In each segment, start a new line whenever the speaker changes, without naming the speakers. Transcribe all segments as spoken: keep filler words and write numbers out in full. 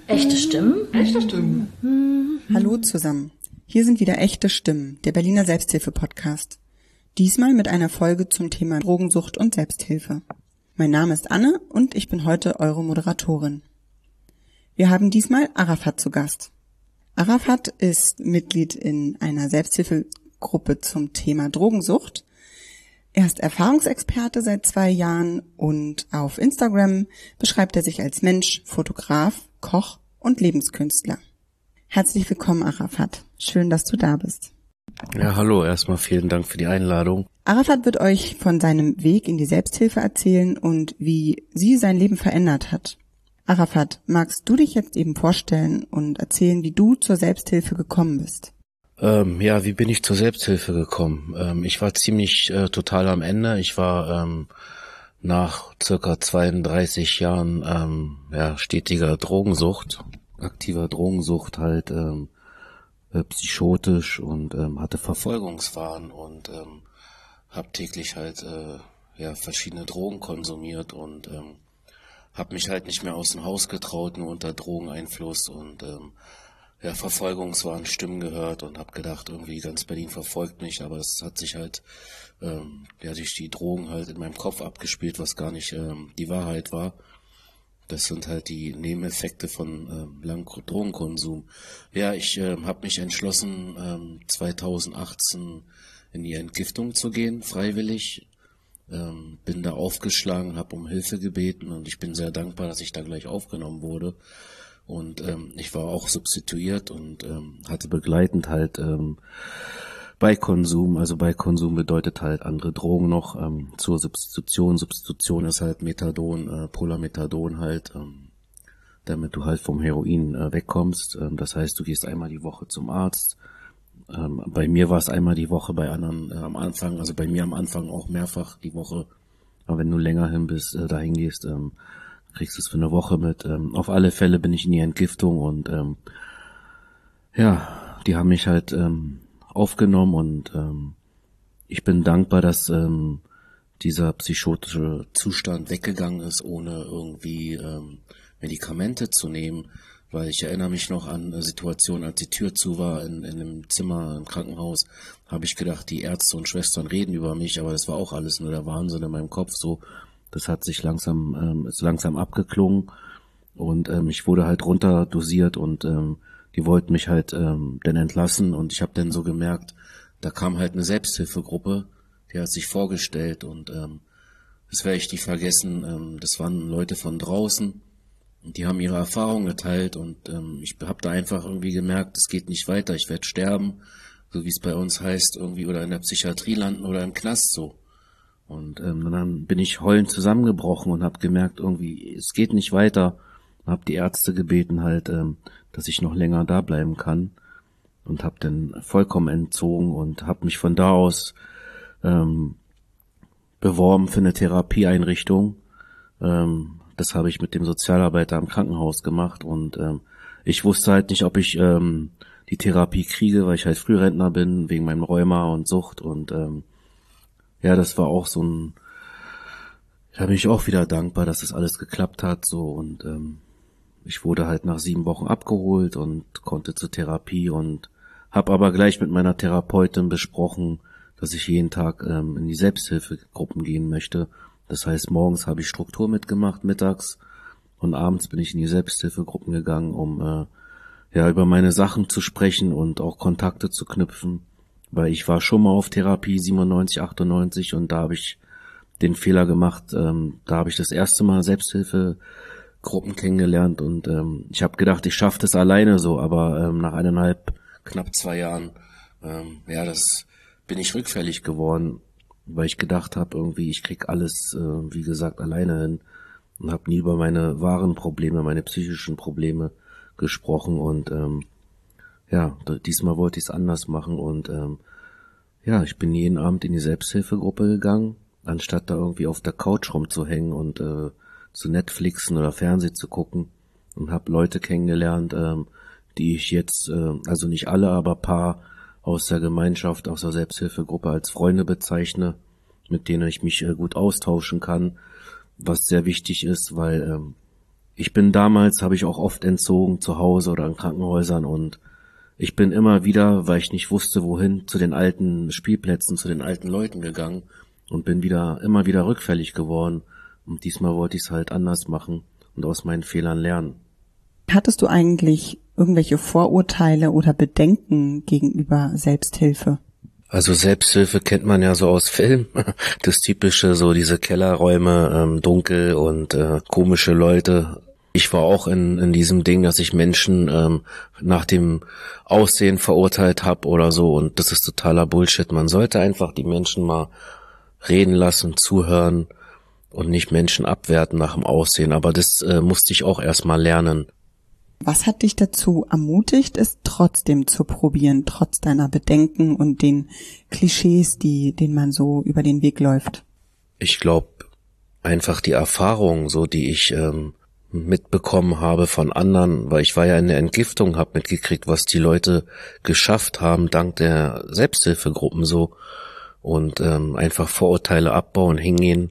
Echte Stimmen?
Echte Stimmen.
Hallo zusammen. Hier sind wieder Echte Stimmen, der Berliner Selbsthilfe-Podcast. Diesmal mit einer Folge zum Thema Drogensucht und Selbsthilfe. Mein Name ist Anne und ich bin heute eure Moderatorin. Wir haben diesmal Arafat zu Gast. Arafat ist Mitglied in einer Selbsthilfegruppe zum Thema Drogensucht. Er ist Erfahrungsexperte seit zwei Jahren und auf Instagram beschreibt er sich als Mensch, Fotograf, Koch und Lebenskünstler. Herzlich willkommen, Arafat. Schön, dass du da bist.
Ja, hallo. Erstmal vielen Dank für die Einladung.
Arafat wird euch von seinem Weg in die Selbsthilfe erzählen und wie sie sein Leben verändert hat. Arafat, magst du dich jetzt eben vorstellen und erzählen, wie du zur Selbsthilfe gekommen bist?
Ähm, ja, wie bin ich zur Selbsthilfe gekommen? Ähm, ich war ziemlich äh, total am Ende. Ich war ähm, nach circa zweiunddreißig Jahren ähm, ja, stetiger Drogensucht, aktiver Drogensucht halt ähm, äh, psychotisch und ähm, hatte Verfolgungswahn und ähm, habe täglich halt äh, ja verschiedene Drogen konsumiert und ähm, habe mich halt nicht mehr aus dem Haus getraut, nur unter Drogeneinfluss und ähm, ja, Verfolgungswahn, Stimmen gehört und habe gedacht, irgendwie ganz Berlin verfolgt mich, aber es hat sich halt ähm, ja durch die Drogen halt in meinem Kopf abgespielt, was gar nicht ähm, die Wahrheit war. Das sind halt die Nebeneffekte von ähm, langem Drogenkonsum. Ja, ich ähm, habe mich entschlossen, ähm, zweitausendachtzehn in die Entgiftung zu gehen, freiwillig. Ähm, bin da aufgeschlagen, habe um Hilfe gebeten und ich bin sehr dankbar, dass ich da gleich aufgenommen wurde. Und ähm, ich war auch substituiert und ähm, hatte begleitend halt ähm, bei Konsum, also bei Konsum bedeutet halt andere Drogen noch ähm, zur Substitution. Substitution ist halt Methadon, äh, Polamethadon halt, ähm, damit du halt vom Heroin äh, wegkommst. Ähm, das heißt, du gehst einmal die Woche zum Arzt. Ähm, bei mir war es einmal die Woche, bei anderen äh, am Anfang, also bei mir am Anfang auch mehrfach die Woche. Aber wenn du länger hin bist, äh, dahin gehst, ähm, kriegst du es für eine Woche mit. Ähm, auf alle Fälle bin ich in die Entgiftung und ähm, ja, die haben mich halt ähm, aufgenommen und ähm, ich bin dankbar, dass ähm, dieser psychotische Zustand weggegangen ist, ohne irgendwie ähm, Medikamente zu nehmen, weil ich erinnere mich noch an eine Situation, als die Tür zu war in, in einem Zimmer im Krankenhaus, habe ich gedacht, die Ärzte und Schwestern reden über mich, aber das war auch alles nur der Wahnsinn in meinem Kopf so. Das hat sich langsam, ähm, ist langsam abgeklungen und ähm, ich wurde halt runter dosiert und ähm, die wollten mich halt ähm, dann entlassen und ich habe dann so gemerkt, da kam halt eine Selbsthilfegruppe, die hat sich vorgestellt und ähm, das werde ich nicht vergessen, ähm, das waren Leute von draußen und die haben ihre Erfahrungen geteilt und ähm, ich habe da einfach irgendwie gemerkt, es geht nicht weiter, ich werde sterben, so wie es bei uns heißt, irgendwie oder in der Psychiatrie landen oder im Knast so. Und ähm, dann bin ich heulend zusammengebrochen und habe gemerkt, irgendwie, es geht nicht weiter. Habe die Ärzte gebeten halt, ähm, dass ich noch länger da bleiben kann. Und habe dann vollkommen entzogen und habe mich von da aus ähm, beworben für eine Therapieeinrichtung. Ähm, das habe ich mit dem Sozialarbeiter am Krankenhaus gemacht. Und ähm, ich wusste halt nicht, ob ich ähm, die Therapie kriege, weil ich halt Frührentner bin, wegen meinem Rheuma und Sucht und ähm, ja, das war auch so ein, da bin ich auch wieder dankbar, dass das alles geklappt hat, so, und ähm, ich wurde halt nach sieben Wochen abgeholt und konnte zur Therapie und habe aber gleich mit meiner Therapeutin besprochen, dass ich jeden Tag ähm, in die Selbsthilfegruppen gehen möchte. Das heißt, morgens habe ich Struktur mitgemacht, mittags und abends bin ich in die Selbsthilfegruppen gegangen, um äh, ja über meine Sachen zu sprechen und auch Kontakte zu knüpfen. Weil ich war schon mal auf Therapie siebenundneunzig, achtundneunzig und da habe ich den Fehler gemacht, ähm, da habe ich das erste Mal Selbsthilfegruppen kennengelernt und ähm, ich habe gedacht, ich schaffe das alleine so, aber ähm, nach eineinhalb, knapp zwei Jahren, ähm, ja, das bin ich rückfällig geworden, weil ich gedacht habe, irgendwie, ich krieg alles, äh, wie gesagt, alleine hin und habe nie über meine wahren Probleme, meine psychischen Probleme gesprochen und ähm, ja, diesmal wollte ich es anders machen und ähm, ja, ich bin jeden Abend in die Selbsthilfegruppe gegangen, anstatt da irgendwie auf der Couch rumzuhängen und äh, zu Netflixen oder Fernsehen zu gucken und habe Leute kennengelernt, ähm, die ich jetzt, äh, also nicht alle, aber paar aus der Gemeinschaft, aus der Selbsthilfegruppe als Freunde bezeichne, mit denen ich mich äh, gut austauschen kann, was sehr wichtig ist, weil ähm, Ich bin damals, habe ich auch oft entzogen zu Hause oder in Krankenhäusern und ich bin immer wieder, weil ich nicht wusste, wohin, zu den alten Spielplätzen, zu den alten Leuten gegangen und bin wieder, immer wieder rückfällig geworden. Und diesmal wollte ich es halt anders machen und aus meinen Fehlern lernen.
Hattest du eigentlich irgendwelche Vorurteile oder Bedenken gegenüber Selbsthilfe?
Also Selbsthilfe kennt man ja so aus Film. Das typische, so diese Kellerräume, ähm, dunkel und äh, komische Leute. Ich war auch in in diesem Ding, dass ich Menschen ähm, nach dem Aussehen verurteilt habe oder so und das ist totaler Bullshit. Man sollte einfach die Menschen mal reden lassen, zuhören und nicht Menschen abwerten nach dem Aussehen. Aber das äh, musste ich auch erstmal lernen.
Was hat dich dazu ermutigt, es trotzdem zu probieren, trotz deiner Bedenken und den Klischees, die denen man so über den Weg läuft?
Ich glaube einfach die Erfahrung, so die ich ähm, mitbekommen habe von anderen, weil ich war ja in der Entgiftung, habe mitgekriegt, was die Leute geschafft haben dank der Selbsthilfegruppen so und ähm, einfach Vorurteile abbauen, hingehen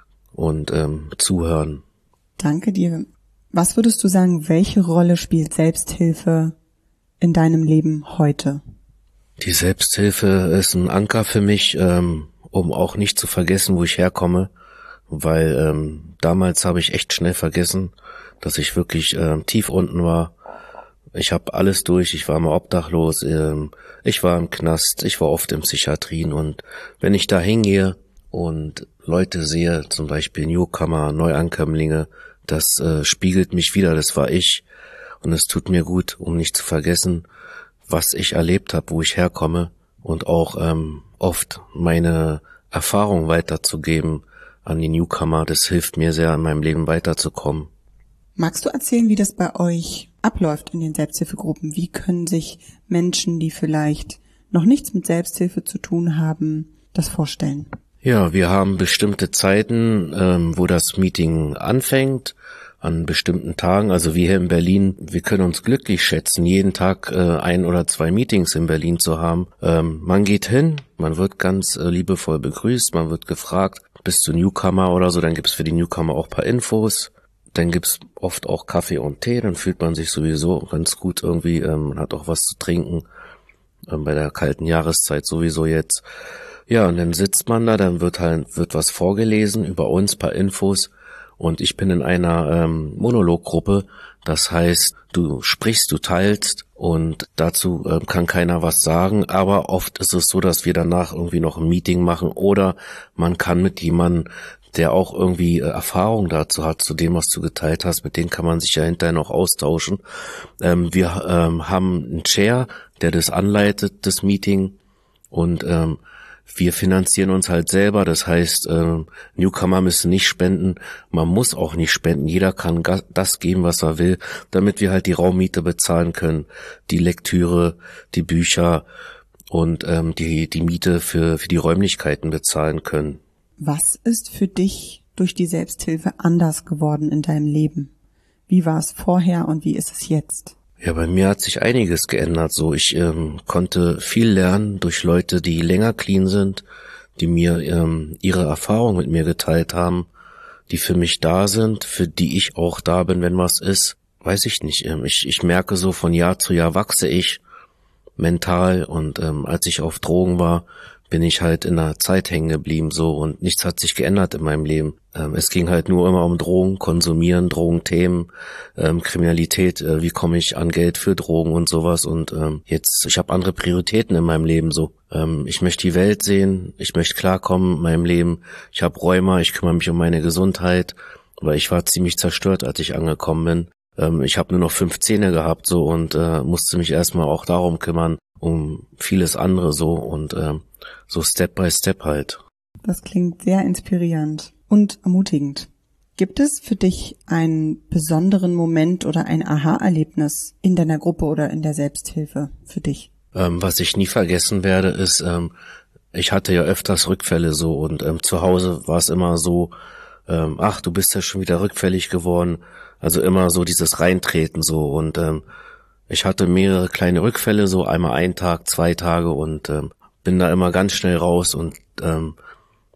und ähm, zuhören.
Danke dir. Was würdest du sagen, welche Rolle spielt Selbsthilfe in deinem Leben heute?
Die Selbsthilfe ist ein Anker für mich, ähm, um auch nicht zu vergessen, wo ich herkomme. Weil ähm, damals habe ich echt schnell vergessen, dass ich wirklich ähm, tief unten war. Ich habe alles durch, ich war mal obdachlos, ähm, ich war im Knast, ich war oft in Psychiatrien und wenn ich da hingehe und Leute sehe, zum Beispiel Newcomer, Neuankömmlinge, das äh, spiegelt mich wieder, das war ich und es tut mir gut, um nicht zu vergessen, was ich erlebt habe, wo ich herkomme und auch ähm, oft meine Erfahrung weiterzugeben an die Newcomer, das hilft mir sehr, in meinem Leben weiterzukommen.
Magst du erzählen, wie das bei euch abläuft in den Selbsthilfegruppen? Wie können sich Menschen, die vielleicht noch nichts mit Selbsthilfe zu tun haben, das vorstellen?
Ja, wir haben bestimmte Zeiten, ähm, wo das Meeting anfängt, an bestimmten Tagen. Also wir hier in Berlin, wir können uns glücklich schätzen, jeden Tag äh, ein oder zwei Meetings in Berlin zu haben. Ähm, man geht hin, man wird ganz äh, liebevoll begrüßt, man wird gefragt, bist du Newcomer oder so, dann gibt's für die Newcomer auch ein paar Infos. Dann gibt's oft auch Kaffee und Tee, dann fühlt man sich sowieso ganz gut irgendwie, ähm, man hat auch was zu trinken, ähm, bei der kalten Jahreszeit sowieso jetzt. Ja, und dann sitzt man da, dann wird halt wird was vorgelesen über uns, paar Infos und ich bin in einer ähm, Monologgruppe, das heißt, du sprichst, du teilst und dazu ähm, kann keiner was sagen, aber oft ist es so, dass wir danach irgendwie noch ein Meeting machen oder man kann mit jemandem, der auch irgendwie äh, Erfahrung dazu hat, zu dem, was du geteilt hast, mit denen kann man sich ja hinterher noch austauschen. Ähm, wir ähm, haben einen Chair, der das anleitet, das Meeting und ähm, wir finanzieren uns halt selber, das heißt, äh, Newcomer müssen nicht spenden, man muss auch nicht spenden, jeder kann ga- das geben, was er will, damit wir halt die Raummiete bezahlen können, die Lektüre, die Bücher und ähm, die die Miete für für die Räumlichkeiten bezahlen können.
Was ist für dich durch die Selbsthilfe anders geworden in deinem Leben? Wie war es vorher und wie ist es jetzt?
Ja, bei mir hat sich einiges geändert. So, ich ähm, konnte viel lernen durch Leute, die länger clean sind, die mir ähm, ihre Erfahrung mit mir geteilt haben, die für mich da sind, für die ich auch da bin, wenn was ist. Weiß ich nicht. Ähm, ich ich merke so, von Jahr zu Jahr wachse ich mental und ähm, als ich auf Drogen war, bin ich halt in der Zeit hängen geblieben so und nichts hat sich geändert in meinem Leben. Ähm, es ging halt nur immer um Drogen, Konsumieren, Drogenthemen, ähm, Kriminalität, äh, wie komme ich an Geld für Drogen und sowas und ähm, jetzt, ich habe andere Prioritäten in meinem Leben so. Ähm, ich möchte die Welt sehen, ich möchte klarkommen in meinem Leben, ich habe Rheuma, ich kümmere mich um meine Gesundheit, weil ich war ziemlich zerstört, als ich angekommen bin. Ähm, ich habe nur noch fünf Zähne gehabt so und äh, musste mich erstmal auch darum kümmern, um vieles andere so und ähm, so Step by Step halt.
Das klingt sehr inspirierend und ermutigend. Gibt es für dich einen besonderen Moment oder ein Aha-Erlebnis in deiner Gruppe oder in der Selbsthilfe für dich?
Ähm, was ich nie vergessen werde, ist, ähm, ich hatte ja öfters Rückfälle so und ähm, zu Hause war es immer so, ähm, ach, du bist ja schon wieder rückfällig geworden. Also immer so dieses Reintreten so und ähm, ich hatte mehrere kleine Rückfälle, so einmal einen Tag, zwei Tage und ähm, bin da immer ganz schnell raus und ähm,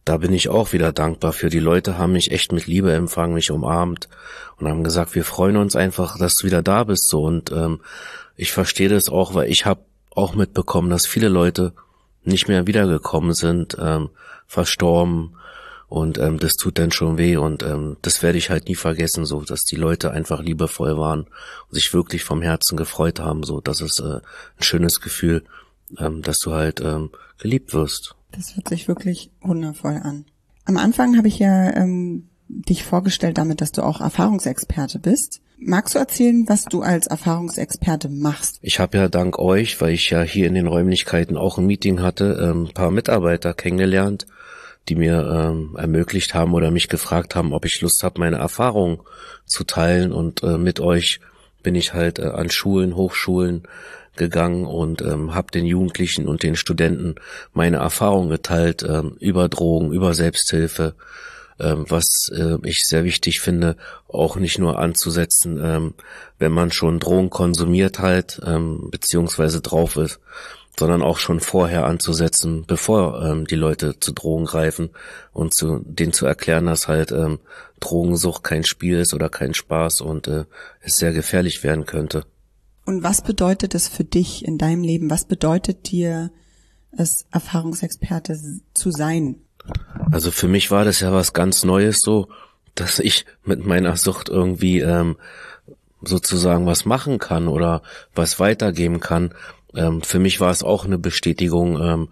da bin ich auch wieder dankbar für. Die Leute haben mich echt mit Liebe empfangen, mich umarmt und haben gesagt, wir freuen uns einfach, dass du wieder da bist. So, und ähm, ich verstehe das auch, weil ich habe auch mitbekommen, dass viele Leute nicht mehr wiedergekommen sind, ähm, verstorben, und ähm, das tut dann schon weh, und ähm, das werde ich halt nie vergessen, so, dass die Leute einfach liebevoll waren und sich wirklich vom Herzen gefreut haben. So, das ist äh, ein schönes Gefühl, ähm, dass du halt ähm, geliebt wirst.
Das hört sich wirklich wundervoll an. Am Anfang habe ich ja ähm, dich vorgestellt damit, dass du auch Erfahrungsexperte bist. Magst du erzählen, was du als Erfahrungsexperte machst?
Ich habe ja dank euch, weil ich ja hier in den Räumlichkeiten auch ein Meeting hatte, ähm, ein paar Mitarbeiter kennengelernt, die mir ähm, ermöglicht haben oder mich gefragt haben, ob ich Lust habe, meine Erfahrungen zu teilen. Und äh, mit euch bin ich halt äh, an Schulen, Hochschulen gegangen und ähm, habe den Jugendlichen und den Studenten meine Erfahrungen geteilt ähm, über Drogen, über Selbsthilfe, ähm, was äh, ich sehr wichtig finde, auch nicht nur anzusetzen, ähm, wenn man schon Drogen konsumiert halt, ähm, beziehungsweise drauf ist, sondern auch schon vorher anzusetzen, bevor ähm, die Leute zu Drogen greifen, und zu denen zu erklären, dass halt ähm, Drogensucht kein Spiel ist oder kein Spaß und äh, es sehr gefährlich werden könnte.
Und was bedeutet es für dich in deinem Leben? Was bedeutet dir es, Erfahrungsexperte zu sein?
Also für mich war das ja was ganz Neues, so, dass ich mit meiner Sucht irgendwie ähm, sozusagen was machen kann oder was weitergeben kann. Ähm, für mich war es auch eine Bestätigung, ähm,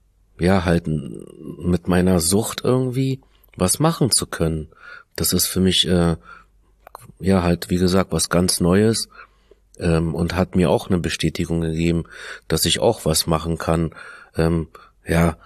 ja, halt mit meiner Sucht irgendwie was machen zu können. Das ist für mich, äh, ja, halt, wie gesagt, was ganz Neues. Ähm, und hat mir auch eine Bestätigung gegeben, dass ich auch was machen kann. Ähm, ja,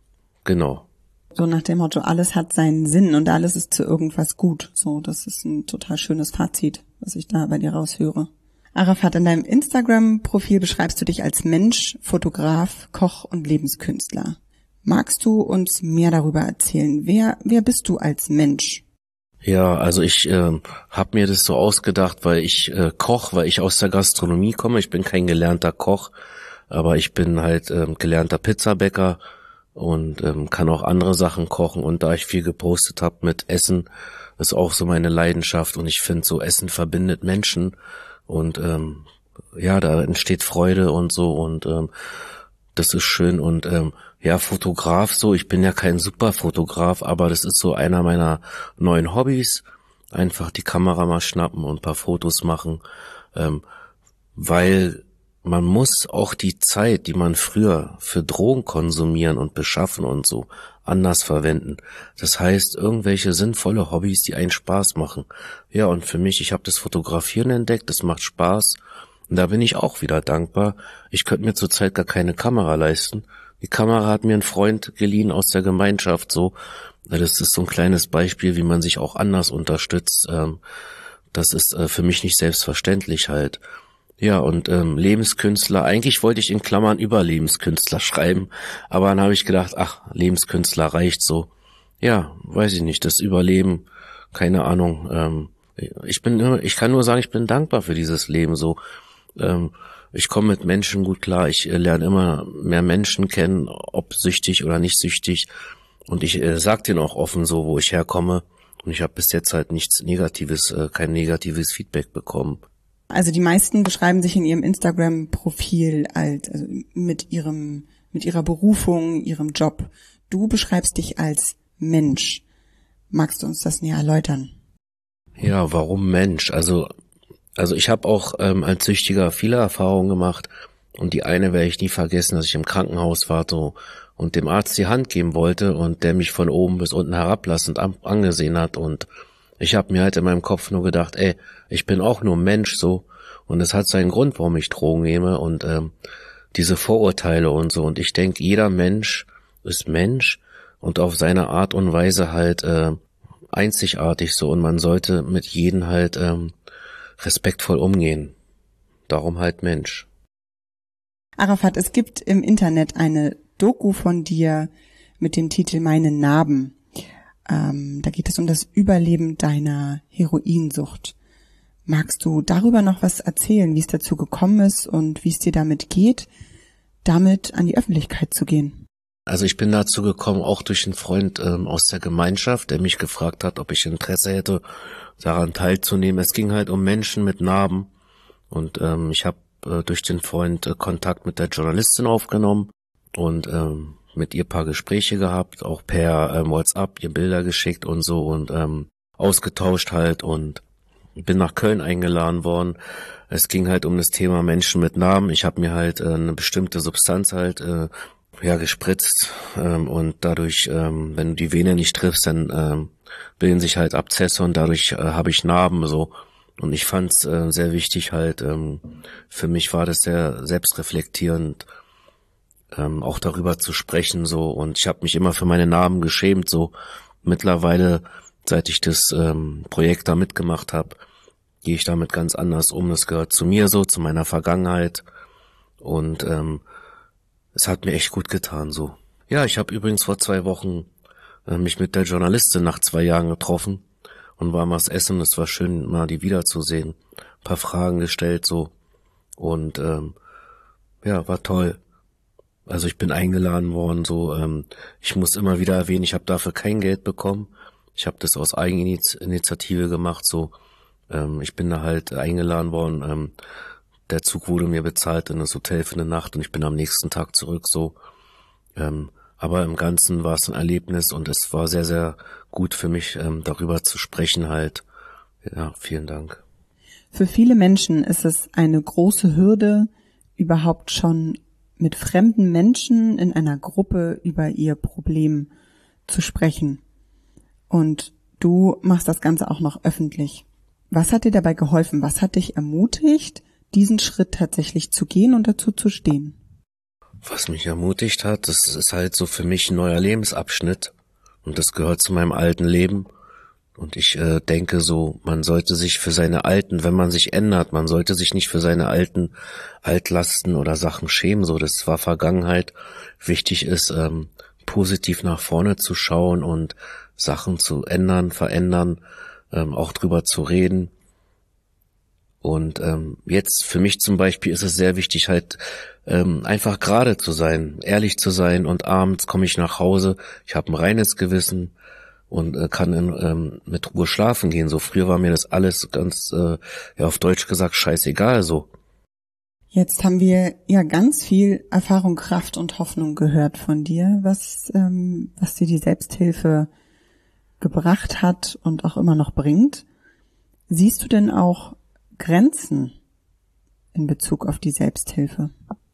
genau.
So nach dem Motto, alles hat seinen Sinn und alles ist zu irgendwas gut. So, das ist ein total schönes Fazit, was ich da bei dir raushöre. Arafat, in deinem Instagram-Profil beschreibst du dich als Mensch, Fotograf, Koch und Lebenskünstler. Magst du uns mehr darüber erzählen? Wer, wer bist du als Mensch?
Ja, also ich äh, habe mir das so ausgedacht, weil ich äh, Koch, weil ich aus der Gastronomie komme. Ich bin kein gelernter Koch, aber ich bin halt ähm, gelernter Pizzabäcker und ähm, kann auch andere Sachen kochen. Und da ich viel gepostet habe mit Essen, ist auch so meine Leidenschaft. Und ich finde, so Essen verbindet Menschen. Und ähm, ja, da entsteht Freude und so. Und ähm, das ist schön. Und ähm, ja, Fotograf so, ich bin ja kein Superfotograf, aber das ist so einer meiner neuen Hobbys. Einfach die Kamera mal schnappen und ein paar Fotos machen, ähm, weil man muss auch die Zeit, die man früher für Drogen konsumieren und beschaffen und so, anders verwenden. Das heißt, irgendwelche sinnvolle Hobbys, die einen Spaß machen. Ja, und für mich, ich habe das Fotografieren entdeckt, das macht Spaß. Und da bin ich auch wieder dankbar. Ich könnte mir zurzeit gar keine Kamera leisten. Die Kamera hat mir ein Freund geliehen aus der Gemeinschaft, so. Das ist so ein kleines Beispiel, wie man sich auch anders unterstützt. Das ist für mich nicht selbstverständlich halt. Ja, und ähm, Lebenskünstler, eigentlich wollte ich in Klammern Überlebenskünstler schreiben, aber dann habe ich gedacht, ach, Lebenskünstler reicht so. Ja, weiß ich nicht, das Überleben, keine Ahnung. Ähm, ich bin, ich kann nur sagen, ich bin dankbar für dieses Leben so. Ähm, Ich komme mit Menschen gut klar, ich äh, lerne immer mehr Menschen kennen, ob süchtig oder nicht süchtig, und ich äh, sag denen auch offen so, wo ich herkomme, und ich habe bis jetzt halt nichts Negatives, äh, kein negatives Feedback bekommen.
Also die meisten beschreiben sich in ihrem Instagram-Profil als also mit ihrem mit ihrer Berufung, ihrem Job. Du beschreibst dich als Mensch. Magst du uns das näher erläutern?
Ja, warum Mensch? Also Also ich habe auch ähm, als Süchtiger viele Erfahrungen gemacht, und die eine werde ich nie vergessen, dass ich im Krankenhaus war so, und dem Arzt die Hand geben wollte und der mich von oben bis unten herablassend an, angesehen hat, und ich habe mir halt in meinem Kopf nur gedacht, ey, ich bin auch nur Mensch so, und es hat seinen Grund, warum ich Drogen nehme, und ähm, diese Vorurteile und so, und ich denke, jeder Mensch ist Mensch und auf seine Art und Weise halt äh, einzigartig so, und man sollte mit jedem halt ähm, respektvoll umgehen. Darum halt Mensch.
Arafat, es gibt im Internet eine Doku von dir mit dem Titel Meine Narben. Ähm, da geht es um das Überleben deiner Heroinsucht. Magst du darüber noch was erzählen, wie es dazu gekommen ist und wie es dir damit geht, damit an die Öffentlichkeit zu gehen?
Also ich bin dazu gekommen, auch durch einen Freund ähm, aus der Gemeinschaft, der mich gefragt hat, ob ich Interesse hätte, daran teilzunehmen. Es ging halt um Menschen mit Narben und ähm, ich habe äh, durch den Freund äh, Kontakt mit der Journalistin aufgenommen und ähm, mit ihr paar Gespräche gehabt, auch per ähm, WhatsApp ihr Bilder geschickt und so und ähm, ausgetauscht halt und bin nach Köln eingeladen worden. Es ging halt um das Thema Menschen mit Narben. Ich habe mir halt äh, eine bestimmte Substanz halt äh, ja gespritzt ähm, und dadurch, ähm, wenn du die Vene nicht triffst, dann ähm, bilden sich halt Abzesse und dadurch äh, habe ich Narben so. Und ich fand es äh, sehr wichtig halt, ähm, für mich war das sehr selbstreflektierend, ähm, auch darüber zu sprechen so. Und ich habe mich immer für meine Narben geschämt so. Mittlerweile, seit ich das ähm, Projekt da mitgemacht habe, gehe ich damit ganz anders um. Das gehört zu mir so, zu meiner Vergangenheit und ähm, es hat mir echt gut getan so. Ja, ich habe übrigens vor zwei Wochen äh, mich mit der Journalistin nach zwei Jahren getroffen und war mal was essen. Es war schön, mal die wiederzusehen. Ein paar Fragen gestellt so und ähm, ja, war toll. Also ich bin eingeladen worden so. Ähm, ich muss immer wieder erwähnen, ich habe dafür kein Geld bekommen. Ich habe das aus Eigeninitiative gemacht so. Ähm, ich bin da halt eingeladen worden. Ähm, Der Zug wurde mir bezahlt in das Hotel für eine Nacht und ich bin am nächsten Tag zurück so. Ähm, aber im Ganzen war es ein Erlebnis und es war sehr, sehr gut für mich, ähm, darüber zu sprechen halt. Ja, vielen Dank.
Für viele Menschen ist es eine große Hürde, überhaupt schon mit fremden Menschen in einer Gruppe über ihr Problem zu sprechen. Und du machst das Ganze auch noch öffentlich. Was hat dir dabei geholfen? Was hat dich ermutigt, diesen Schritt tatsächlich zu gehen und dazu zu stehen?
Was mich ermutigt hat, das ist halt so für mich ein neuer Lebensabschnitt und das gehört zu meinem alten Leben und ich äh, denke so, man sollte sich für seine alten, wenn man sich ändert, man sollte sich nicht für seine alten Altlasten oder Sachen schämen, so das war Vergangenheit. Wichtig ist, ähm, positiv nach vorne zu schauen und Sachen zu ändern, verändern, ähm, auch drüber zu reden. Und ähm, jetzt für mich zum Beispiel ist es sehr wichtig, halt ähm, einfach gerade zu sein, ehrlich zu sein und abends komme ich nach Hause, ich habe ein reines Gewissen und äh, kann in, ähm, mit Ruhe schlafen gehen. So früher war mir das alles ganz, äh, ja auf Deutsch gesagt, scheißegal so.
Jetzt haben wir ja ganz viel Erfahrung, Kraft und Hoffnung gehört von dir, was, ähm, was dir die Selbsthilfe gebracht hat und auch immer noch bringt. Siehst du denn auch Grenzen in Bezug auf die Selbsthilfe?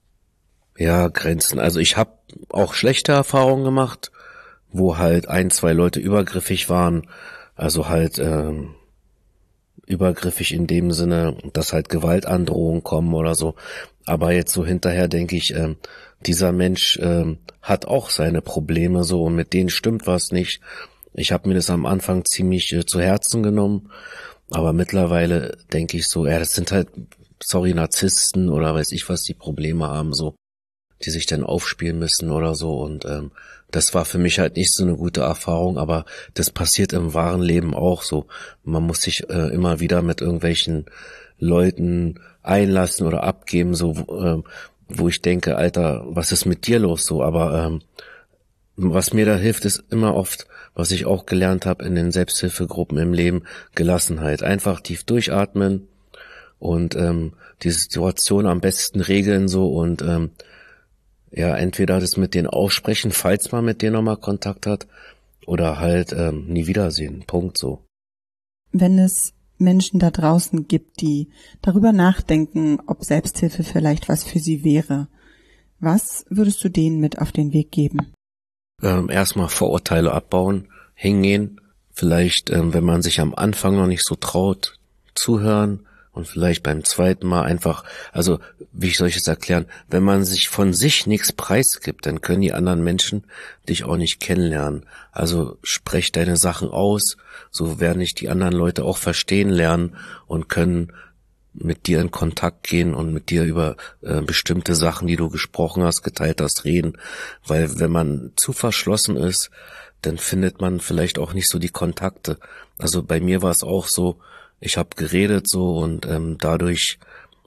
Ja, Grenzen. Also ich habe auch schlechte Erfahrungen gemacht, wo halt ein, zwei Leute übergriffig waren. Also halt ähm, übergriffig in dem Sinne, dass halt Gewaltandrohungen kommen oder so. Aber jetzt so hinterher denke ich, ähm, dieser Mensch ähm, hat auch seine Probleme so und mit denen stimmt was nicht. Ich habe mir das am Anfang ziemlich äh, zu Herzen genommen. Aber mittlerweile denke ich so, ja, das sind halt, sorry, Narzissten oder weiß ich was, die Probleme haben, so, die sich dann aufspielen müssen oder so. Und ähm, das war für mich halt nicht so eine gute Erfahrung, aber das passiert im wahren Leben auch so. Man muss sich äh, immer wieder mit irgendwelchen Leuten einlassen oder abgeben, so, äh, wo ich denke, Alter, was ist mit dir los so? Aber ähm, was mir da hilft, ist immer oft, was ich auch gelernt habe in den Selbsthilfegruppen im Leben, Gelassenheit. Einfach tief durchatmen und ähm, die Situation am besten regeln so und ähm, ja, entweder das mit denen aussprechen, falls man mit denen nochmal Kontakt hat, oder halt ähm, nie wiedersehen. Punkt so.
Wenn es Menschen da draußen gibt, die darüber nachdenken, ob Selbsthilfe vielleicht was für sie wäre, was würdest du denen mit auf den Weg geben?
Ähm, erstmal Vorurteile abbauen, hingehen, vielleicht, ähm, wenn man sich am Anfang noch nicht so traut, zuhören und vielleicht beim zweiten Mal einfach, also wie soll ich es erklären, wenn man sich von sich nichts preisgibt, dann können die anderen Menschen dich auch nicht kennenlernen. Also sprech deine Sachen aus, so werden dich die anderen Leute auch verstehen lernen und können mit dir in Kontakt gehen und mit dir über äh, bestimmte Sachen, die du gesprochen hast, geteilt hast, reden. Weil wenn man zu verschlossen ist, dann findet man vielleicht auch nicht so die Kontakte. Also bei mir war es auch so, ich habe geredet so und ähm, dadurch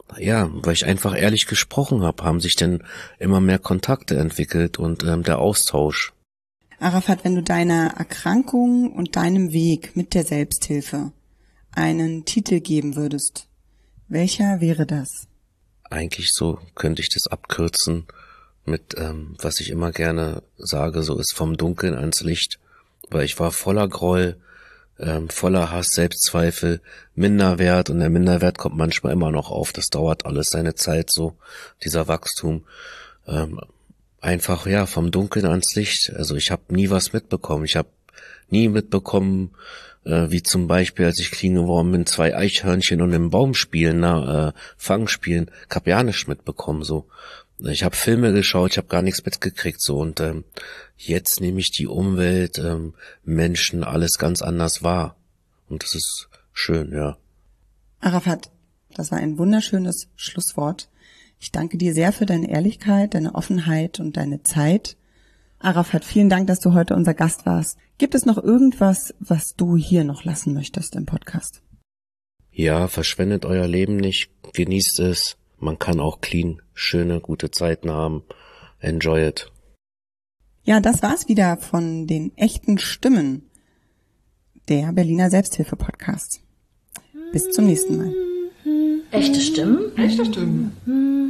ja, weil ich einfach ehrlich gesprochen habe, haben sich dann immer mehr Kontakte entwickelt und ähm, der Austausch.
Arafat, wenn du deiner Erkrankung und deinem Weg mit der Selbsthilfe einen Titel geben würdest, welcher wäre das?
Eigentlich so könnte ich das abkürzen mit, ähm, was ich immer gerne sage, so ist vom Dunkeln ans Licht, weil ich war voller Groll, ähm, voller Hass, Selbstzweifel, Minderwert, und der Minderwert kommt manchmal immer noch auf, das dauert alles seine Zeit so, dieser Wachstum, ähm, einfach, ja, vom Dunkeln ans Licht. Also ich habe nie was mitbekommen. Ich habe nie mitbekommen, äh, wie zum Beispiel, als ich klein geworden bin, zwei Eichhörnchen und im Baum spielen, na, äh, Fang spielen. Ich hab ja nichts mitbekommen, so. Ich habe Filme geschaut, ich habe gar nichts mitgekriegt, so. Und ähm, jetzt nehme ich die Umwelt, ähm, Menschen, alles ganz anders wahr. Und das ist schön, ja.
Arafat, das war ein wunderschönes Schlusswort. Ich danke dir sehr für deine Ehrlichkeit, deine Offenheit und deine Zeit. Arafat, vielen Dank, dass du heute unser Gast warst. Gibt es noch irgendwas, was du hier noch lassen möchtest im Podcast?
Ja, verschwendet euer Leben nicht, genießt es. Man kann auch clean, schöne, gute Zeiten haben. Enjoy it.
Ja, das war's wieder von den echten Stimmen, der Berliner Selbsthilfe-Podcast. Bis zum nächsten Mal.
Echte Stimmen? Echte Stimmen.